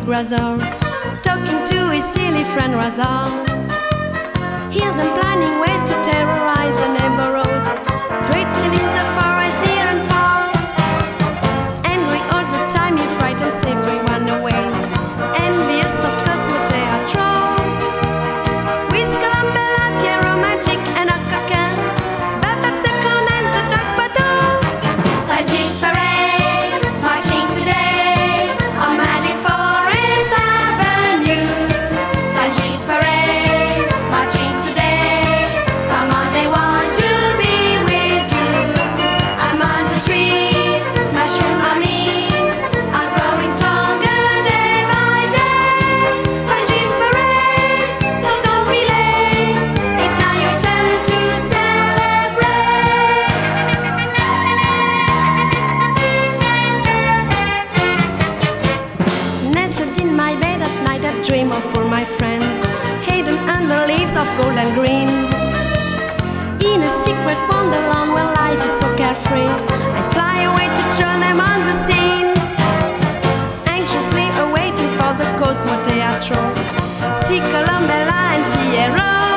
Razor, talking to his silly friend Razor. Here's them planning ways to terrorize the neighborhood, threatening the forest near and far. Angry all the time, he frightens everyone away, envious of Cosmo Teatro. With Columbella, Piero Magic and Arcoquin, Babab the Clown and the Dark Bateau. Fudgy's parade, marching today on Magic Forest Avenues. Fudgy's parade, marching today. Come on, they want to be with you. Among the trees, mushroom armies are growing stronger day by day. Fudgy's parade, so don't be late. It's now your turn to celebrate. Nestled in my bed at night, I dream of all my friends, hidden under leaves of gold and green. In a secret wonderland where life is so carefree, I fly away to join them on the scene. Anxiously awaiting for the Cosmo Teatro, see Columbella and Piero.